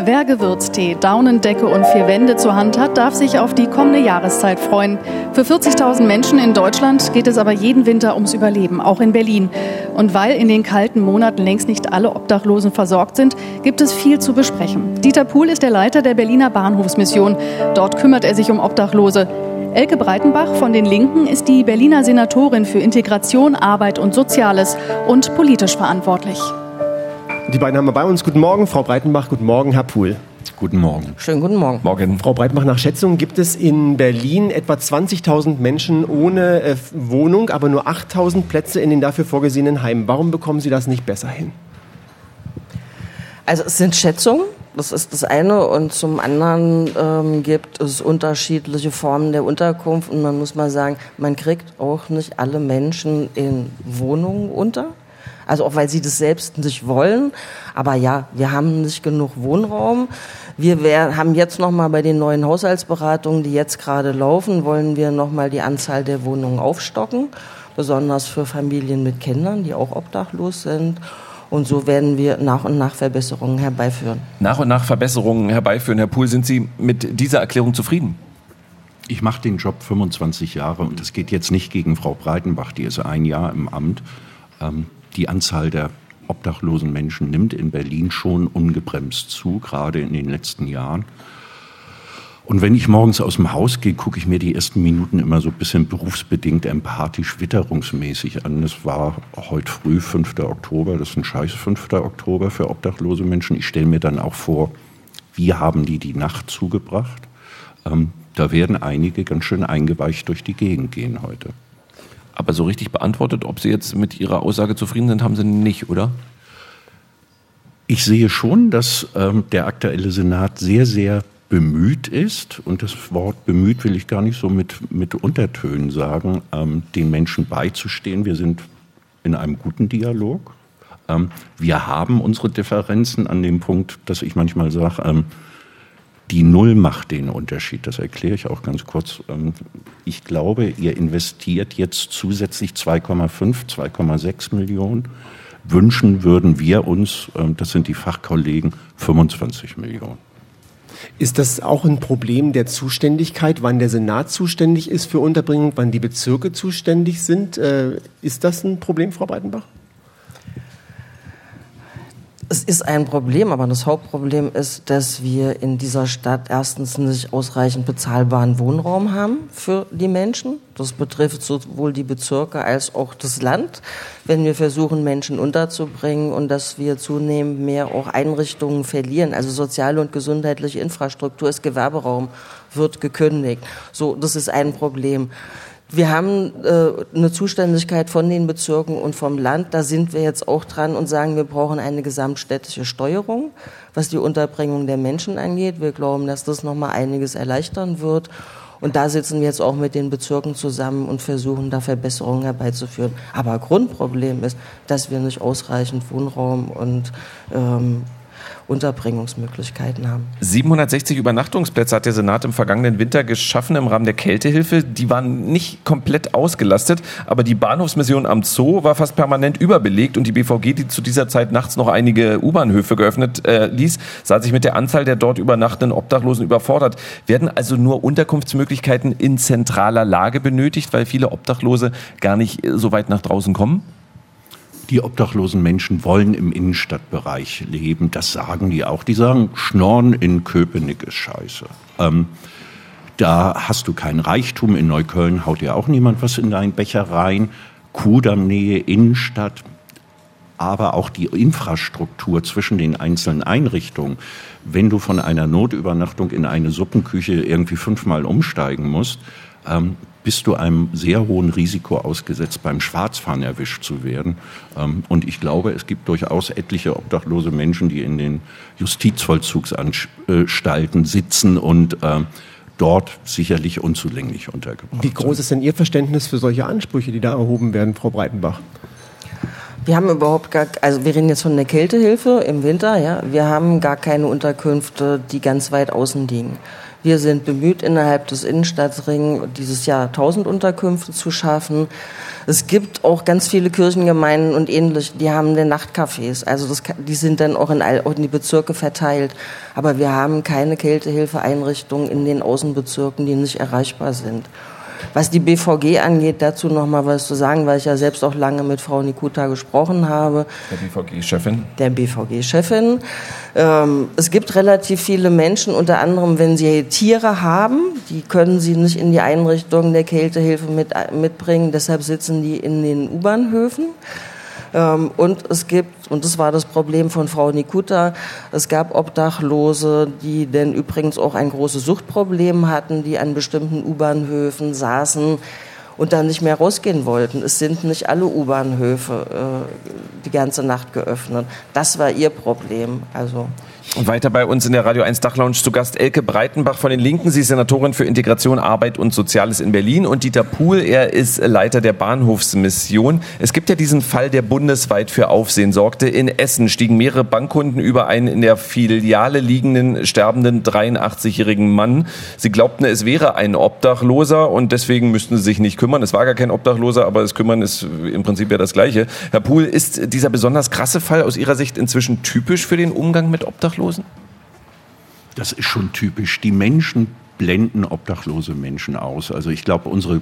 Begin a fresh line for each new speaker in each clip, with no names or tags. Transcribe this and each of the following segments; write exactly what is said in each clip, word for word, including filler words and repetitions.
Wer Gewürztee, Daunendecke und vier Wände zur Hand hat, darf sich auf die kommende Jahreszeit freuen. Für vierzigtausend Menschen in Deutschland geht es aber jeden Winter ums Überleben, auch in Berlin. Und weil in den kalten Monaten längst nicht alle Obdachlosen versorgt sind, gibt es viel zu besprechen. Dieter Puhl ist der Leiter der Berliner Bahnhofsmission. Dort kümmert er sich um Obdachlose. Elke Breitenbach von den Linken ist die Berliner Senatorin für Integration, Arbeit und Soziales und politisch verantwortlich.
Die beiden haben wir bei uns. Guten Morgen, Frau Breitenbach. Guten Morgen, Herr Puhl.
Guten Morgen.
Schönen guten Morgen.
Morgen.
Frau Breitenbach, nach Schätzungen gibt es in Berlin etwa zwanzigtausend Menschen ohne äh, Wohnung, aber nur achttausend Plätze in den dafür vorgesehenen Heimen. Warum bekommen Sie das nicht besser hin?
Also es sind Schätzungen, das ist das eine. Und zum anderen ähm, gibt es unterschiedliche Formen der Unterkunft. Und man muss mal sagen, man kriegt auch nicht alle Menschen in Wohnungen unter. Also auch, weil sie das selbst nicht wollen. Aber ja, wir haben nicht genug Wohnraum. Wir wär, haben jetzt noch mal bei den neuen Haushaltsberatungen, die jetzt gerade laufen, wollen wir noch mal die Anzahl der Wohnungen aufstocken. Besonders für Familien mit Kindern, die auch obdachlos sind. Und so werden wir nach und nach Verbesserungen herbeiführen.
Nach und nach Verbesserungen herbeiführen. Herr Puhl, sind Sie mit dieser Erklärung zufrieden?
Ich mache den Job fünfundzwanzig Jahre und es geht jetzt nicht gegen Frau Breitenbach, die ist ein Jahr im Amt. Ähm, Die Anzahl der obdachlosen Menschen nimmt in Berlin schon ungebremst zu, gerade in den letzten Jahren. Und wenn ich morgens aus dem Haus gehe, gucke ich mir die ersten Minuten immer so ein bisschen berufsbedingt, empathisch, witterungsmäßig an. Das war heute früh, fünfter Oktober, das ist ein scheiß fünfter Oktober für obdachlose Menschen. Ich stelle mir dann auch vor, wie haben die die Nacht zugebracht? Ähm, da werden einige ganz schön eingeweicht durch die Gegend gehen heute.
Aber so richtig beantwortet, ob Sie jetzt mit Ihrer Aussage zufrieden sind, haben Sie nicht, oder?
Ich sehe schon, dass ähm, der aktuelle Senat sehr, sehr bemüht ist. Und das Wort bemüht will ich gar nicht so mit, mit Untertönen sagen, ähm, den Menschen beizustehen. Wir sind in einem guten Dialog. Ähm, wir haben unsere Differenzen an dem Punkt, dass ich manchmal sage, ähm, die Null macht den Unterschied, das erkläre ich auch ganz kurz. Ich glaube, ihr investiert jetzt zusätzlich zwei Komma fünf, zwei Komma sechs Millionen. Wünschen würden wir uns, das sind die Fachkollegen, fünfundzwanzig Millionen.
Ist das auch ein Problem der Zuständigkeit, wann der Senat zuständig ist für Unterbringung, wann die Bezirke zuständig sind? Ist das ein Problem, Frau Breitenbach?
Es ist ein Problem, aber das Hauptproblem ist, dass wir in dieser Stadt erstens nicht ausreichend bezahlbaren Wohnraum haben für die Menschen. Das betrifft sowohl die Bezirke als auch das Land, wenn wir versuchen, Menschen unterzubringen und dass wir zunehmend mehr auch Einrichtungen verlieren. Also soziale und gesundheitliche Infrastruktur ist Gewerberaum, wird gekündigt. So, das ist ein Problem. Wir haben äh, eine Zuständigkeit von den Bezirken und vom Land. Da sind wir jetzt auch dran und sagen, wir brauchen eine gesamtstädtische Steuerung, was die Unterbringung der Menschen angeht. Wir glauben, dass das nochmal einiges erleichtern wird. Und da sitzen wir jetzt auch mit den Bezirken zusammen und versuchen, da Verbesserungen herbeizuführen. Aber Grundproblem ist, dass wir nicht ausreichend Wohnraum und ähm, Unterbringungsmöglichkeiten haben.
siebenhundertsechzig Übernachtungsplätze hat der Senat im vergangenen Winter geschaffen im Rahmen der Kältehilfe. Die waren nicht komplett ausgelastet, aber die Bahnhofsmission am Zoo war fast permanent überbelegt und die B V G, die zu dieser Zeit nachts noch einige U-Bahnhöfe geöffnet äh, ließ, sah sich mit der Anzahl der dort übernachtenden Obdachlosen überfordert. Werden also nur Unterkunftsmöglichkeiten in zentraler Lage benötigt, weil viele Obdachlose gar nicht so weit nach draußen kommen?
Die obdachlosen Menschen wollen im Innenstadtbereich leben, das sagen die auch. Die sagen, Schnorren in Köpenick ist scheiße. Ähm, da hast du kein Reichtum. In Neukölln haut dir auch niemand was in deinen Becher rein. Kudamm-Nähe, Innenstadt, aber auch die Infrastruktur zwischen den einzelnen Einrichtungen. Wenn du von einer Notübernachtung in eine Suppenküche irgendwie fünfmal umsteigen musst, ähm, bist du einem sehr hohen Risiko ausgesetzt, beim Schwarzfahren erwischt zu werden. Und ich glaube, es gibt durchaus etliche obdachlose Menschen, die in den Justizvollzugsanstalten sitzen und dort sicherlich unzulänglich untergebracht sind.
Wie groß ist denn Ihr Verständnis für solche Ansprüche, die da erhoben werden, Frau Breitenbach?
Wir haben überhaupt gar, also wir reden jetzt von der Kältehilfe im Winter, ja. Wir haben gar keine Unterkünfte, die ganz weit außen liegen. Wir sind bemüht, innerhalb des Innenstadtrings dieses Jahr tausend Unterkünfte zu schaffen. Es gibt auch ganz viele Kirchengemeinden und ähnlich, die haben den Nachtcafés. Also das, die sind dann auch in, all, auch in die Bezirke verteilt. Aber wir haben keine Kältehilfeeinrichtungen in den Außenbezirken, die nicht erreichbar sind. Was die B V G angeht, dazu noch mal was zu sagen, weil ich ja selbst auch lange mit Frau Nikuta gesprochen habe.
Der B V G-Chefin.
Der B V G-Chefin. Ähm, es gibt relativ viele Menschen, unter anderem, wenn sie Tiere haben, die können sie nicht in die Einrichtungen der Kältehilfe mit, mitbringen, deshalb sitzen die in den U-Bahnhöfen. Ähm, und es gibt, und das war das Problem von Frau Nikuta, es gab Obdachlose, die denn übrigens auch ein großes Suchtproblem hatten, die an bestimmten U-Bahnhöfen saßen und dann nicht mehr rausgehen wollten. Es sind nicht alle U-Bahnhöfe äh, die ganze Nacht geöffnet. Das war ihr Problem. Also
Und weiter bei uns in der Radio eins Dachlounge zu Gast Elke Breitenbach von den Linken. Sie ist Senatorin für Integration, Arbeit und Soziales in Berlin. Und Dieter Puhl, er ist Leiter der Bahnhofsmission. Es gibt ja diesen Fall, der bundesweit für Aufsehen sorgte. In Essen stiegen mehrere Bankkunden über einen in der Filiale liegenden, sterbenden dreiundachtzig-jährigen Mann. Sie glaubten, es wäre ein Obdachloser und deswegen müssten sie sich nicht kümmern. Es war gar kein Obdachloser, aber das Kümmern ist im Prinzip ja das Gleiche. Herr Puhl, ist dieser besonders krasse Fall aus Ihrer Sicht inzwischen typisch für den Umgang mit Obdachlosen?
Das ist schon typisch. Die Menschen blenden obdachlose Menschen aus. Also ich glaube, unsere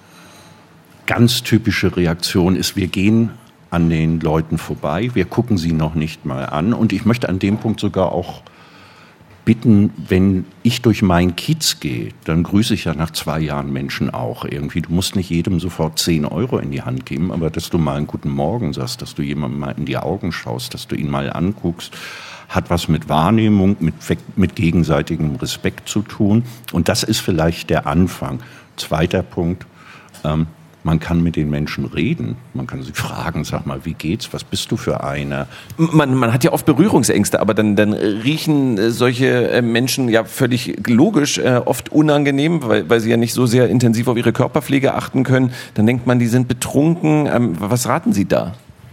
ganz typische Reaktion ist, wir gehen an den Leuten vorbei, wir gucken sie noch nicht mal an. Und ich möchte an dem Punkt sogar auch bitten, wenn ich durch meinen Kiez gehe, dann grüße ich ja nach zwei Jahren Menschen auch irgendwie. Du musst nicht jedem sofort zehn Euro in die Hand geben, aber dass du mal einen guten Morgen sagst, dass du jemandem mal in die Augen schaust, dass du ihn mal anguckst, hat was mit Wahrnehmung, mit, mit gegenseitigem Respekt zu tun. Und das ist vielleicht der Anfang. Zweiter Punkt, ähm, man kann mit den Menschen reden. Man kann sie fragen, sag mal, wie geht's? Was bist du für einer?
Man, man hat ja oft Berührungsängste, aber dann, dann riechen solche Menschen ja völlig logisch äh, oft unangenehm, weil, weil sie ja nicht so sehr intensiv auf ihre Körperpflege achten können. Dann denkt man, die sind betrunken. Ähm, was raten Sie da?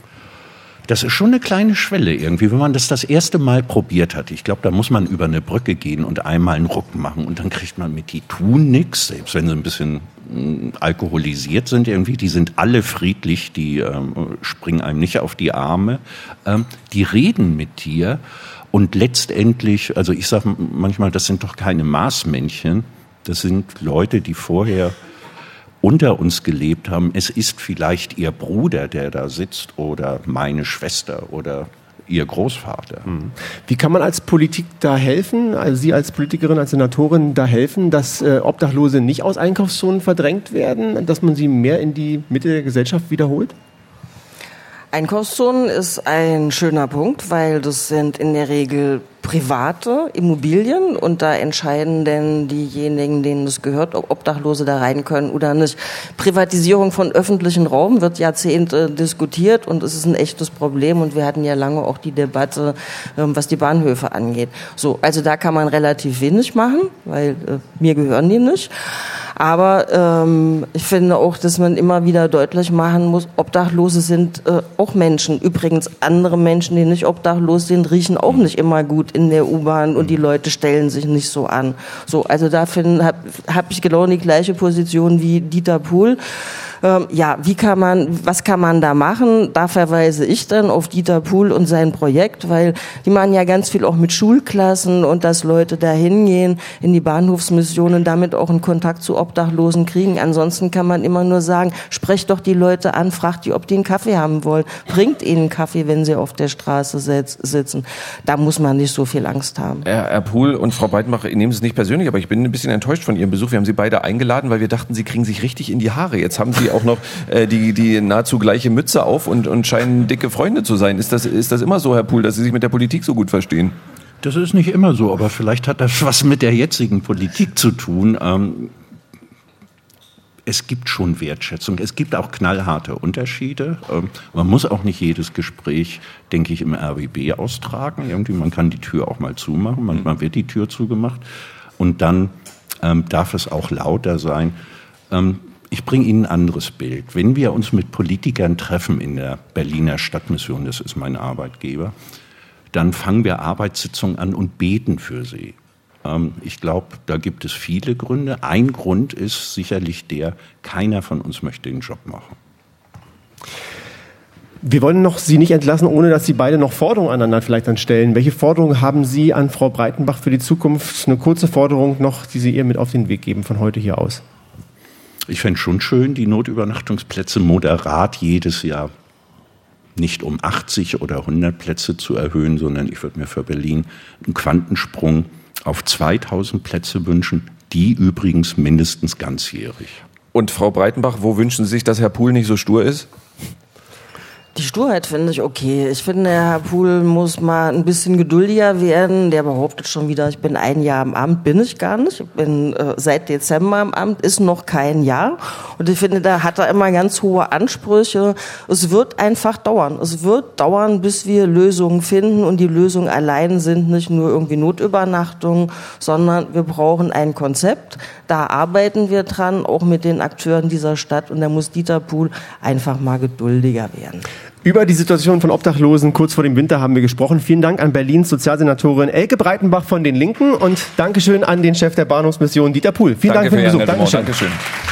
Das ist schon eine kleine Schwelle irgendwie, wenn man das das erste Mal probiert hat. Ich glaube, da muss man über eine Brücke gehen und einmal einen Ruck machen und dann kriegt man mit, die tun nichts, selbst wenn sie ein bisschen äh, alkoholisiert sind irgendwie. Die sind alle friedlich, die äh, springen einem nicht auf die Arme. Ähm, die reden mit dir und letztendlich, also ich sage manchmal, das sind doch keine Marsmännchen, das sind Leute, die vorher unter uns gelebt haben. Es ist vielleicht ihr Bruder, der da sitzt, oder meine Schwester oder ihr Großvater.
Wie kann man als Politik da helfen, also Sie als Politikerin, als Senatorin da helfen, dass äh, Obdachlose nicht aus Einkaufszonen verdrängt werden, dass man sie mehr in die Mitte der Gesellschaft wiederholt?
Einkaufszonen ist ein schöner Punkt, weil das sind in der Regel private Immobilien und da entscheiden denn diejenigen, denen es gehört, ob Obdachlose da rein können oder nicht. Privatisierung von öffentlichem Raum wird Jahrzehnte diskutiert und es ist ein echtes Problem und wir hatten ja lange auch die Debatte, was die Bahnhöfe angeht. So, also da kann man relativ wenig machen, weil äh, mir gehören die nicht. Aber ähm, ich finde auch, dass man immer wieder deutlich machen muss, Obdachlose sind äh, auch Menschen. Übrigens andere Menschen, die nicht obdachlos sind, riechen auch nicht immer gut in der U-Bahn und die Leute stellen sich nicht so an. So, also da habe hab ich genau die gleiche Position wie Dieter Puhl. Ähm, ja, wie kann man, was kann man da machen? Da verweise ich dann auf Dieter Puhl und sein Projekt, weil die machen ja ganz viel auch mit Schulklassen und dass Leute da hingehen in die Bahnhofsmissionen, damit auch einen Kontakt zu Obdachlosen kriegen. Ansonsten kann man immer nur sagen, sprecht doch die Leute an, fragt die, ob die einen Kaffee haben wollen. Bringt ihnen einen Kaffee, wenn sie auf der Straße sitzen. Da muss man nicht so viel Angst haben.
Herr, Herr Puhl und Frau Breitenbach, ich nehme es nicht persönlich, aber ich bin ein bisschen enttäuscht von Ihrem Besuch. Wir haben Sie beide eingeladen, weil wir dachten, Sie kriegen sich richtig in die Haare. Jetzt haben Sie auch noch äh, die, die nahezu gleiche Mütze auf und, und scheinen dicke Freunde zu sein. Ist das, ist das immer so, Herr Puhl, dass Sie sich mit der Politik so gut verstehen?
Das ist nicht immer so, aber vielleicht hat das was mit der jetzigen Politik zu tun. Ähm, es gibt schon Wertschätzung. Es gibt auch knallharte Unterschiede. Ähm, man muss auch nicht jedes Gespräch, denke ich, im R B B austragen. Irgendwie, man kann die Tür auch mal zumachen. Manchmal wird die Tür zugemacht. Und dann ähm, darf es auch lauter sein. Ähm, Ich bringe Ihnen ein anderes Bild. Wenn wir uns mit Politikern treffen in der Berliner Stadtmission, das ist mein Arbeitgeber, dann fangen wir Arbeitssitzungen an und beten für sie. Ähm, ich glaube, da gibt es viele Gründe. Ein Grund ist sicherlich der, keiner von uns möchte den Job machen.
Wir wollen noch Sie nicht entlassen, ohne dass Sie beide noch Forderungen aneinander vielleicht dann stellen. Welche Forderungen haben Sie an Frau Breitenbach für die Zukunft? Eine kurze Forderung noch, die Sie ihr mit auf den Weg geben von heute hier aus.
Ich fände schon schön, die Notübernachtungsplätze moderat jedes Jahr nicht um achtzig oder hundert Plätze zu erhöhen, sondern ich würde mir für Berlin einen Quantensprung auf zweitausend Plätze wünschen, die übrigens mindestens ganzjährig.
Und Frau Breitenbach, wo wünschen Sie sich, dass Herr Pool nicht so stur ist?
Die Sturheit finde ich okay. Ich finde, Herr Pool muss mal ein bisschen geduldiger werden. Der behauptet schon wieder, ich bin ein Jahr im Amt. Bin ich gar nicht. Ich bin äh, seit Dezember im Amt, ist noch kein Jahr. Und ich finde, da hat er immer ganz hohe Ansprüche. Es wird einfach dauern. Es wird dauern, bis wir Lösungen finden. Und die Lösungen allein sind nicht nur irgendwie Notübernachtungen, sondern wir brauchen ein Konzept. Da arbeiten wir dran, auch mit den Akteuren dieser Stadt. Und da muss Dieter Pool einfach mal geduldiger werden.
Über die Situation von Obdachlosen kurz vor dem Winter haben wir gesprochen. Vielen Dank an Berlins Sozialsenatorin Elke Breitenbach von den Linken und Dankeschön an den Chef der Bahnhofsmission Dieter Pool. Vielen
Danke
Dank für den Besuch.
Dankeschön. Dankeschön.